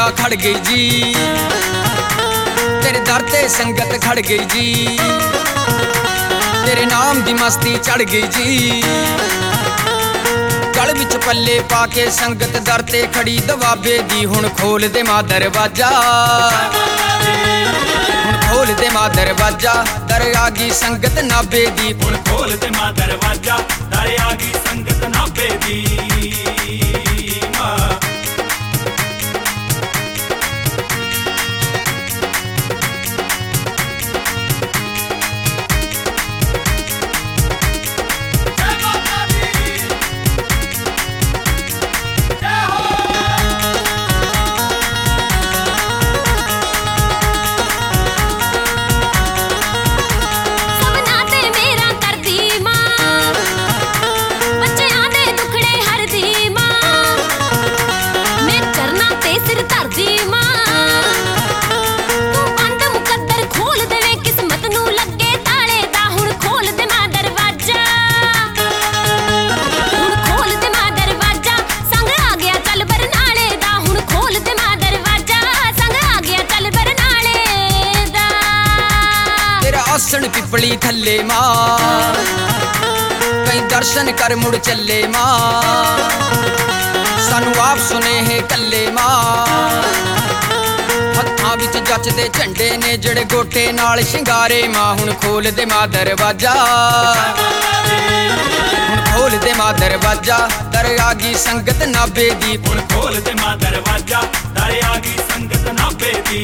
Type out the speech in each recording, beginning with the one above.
खड़ गई जी, तेरे दर ते संगत खड़ गई जी, तेरे नाम दी मस्ती चढ़ गई जी। गल विच पल्ले पाके संगत दर ते खड़ी दबाबे दी, हुण खोल दे मां दरवाजा, हुण खोल दे मां दरवाजा, दर आ गई संगत नाबे दी। हुण खोल दे मां दरवाजा, दर आ गई संगत नाबे दी। आसन पिपली थल्ले मां, कई दर्शन कर मुड़ चले मां, सानू आप सुने है कल्ले मां। हत्थां विच जचदे झंडे ने जड़े गोटे नाल शिंगारे मां, हुण खोल दे मां दरवाजा, हुण खोल दे मां दरवाजा, दर आ गई संगत नाबे दी। हुण खोल दे मां दरवाजा, दर आ गई संगत नाबे दी।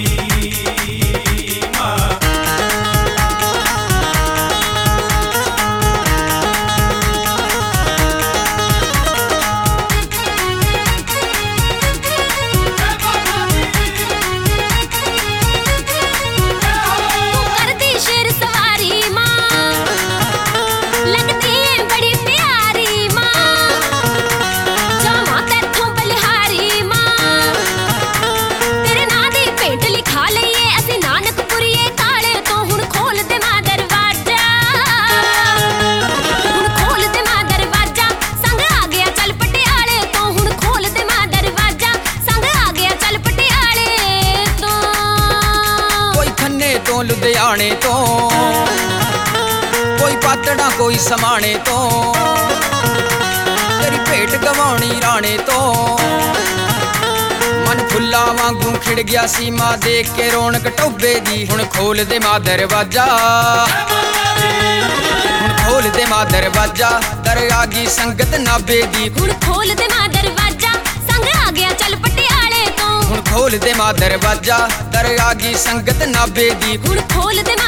लुधियाने तो कोई पातड़ा कोई समाने तो, तेरी भेंट गवानी राणे तो। मन फुल्ला वांगू खिड़ गया सी मां देख के रौनक टोबे दी। हुण खोल दे मां दरवाजा, हुण खोल दे मां दरवाजा, दर आ गई संगत नाबे दी। हुण खोल दे मां दरवाजा, संग आ गया चल पटियाले तो। हुण खोल दे मां दरवाजा, दर आ गई संगत नाबे दी। हुण खोल दे